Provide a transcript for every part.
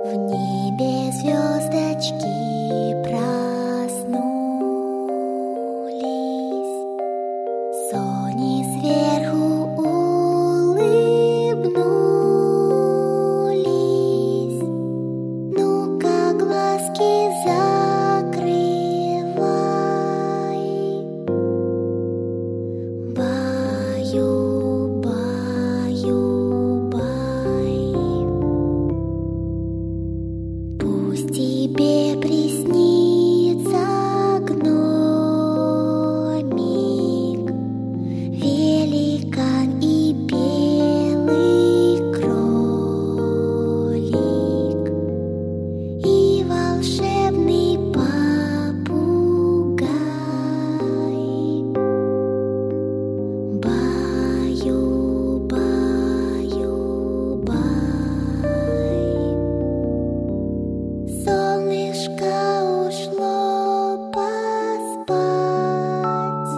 В небе звездочки проснулись, Сони сверху улыбнулись. Ну-ка, глазки закрывай. Баю, баю, бай. Пусть тебе приснится гномик, великан и белый кролик, и волшебный попугай. Баю, баю, бай. Солнышко ушло поспать.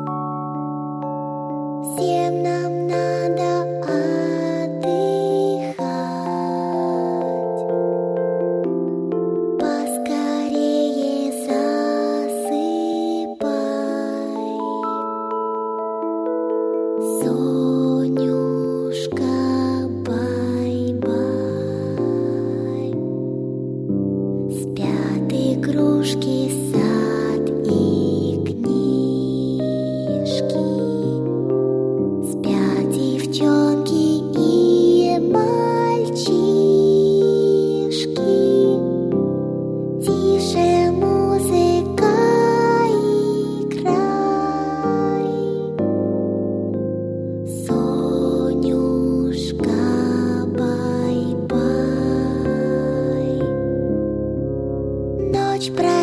Всем нам надо отдыхать. Поскорее засыпай. Сонюшка, бай-бай. Спят игрушки, сад и книжки. Спят девчонки и мальчишки. Тише, музыка, играй. Сонюшка, бай-бай. Ночь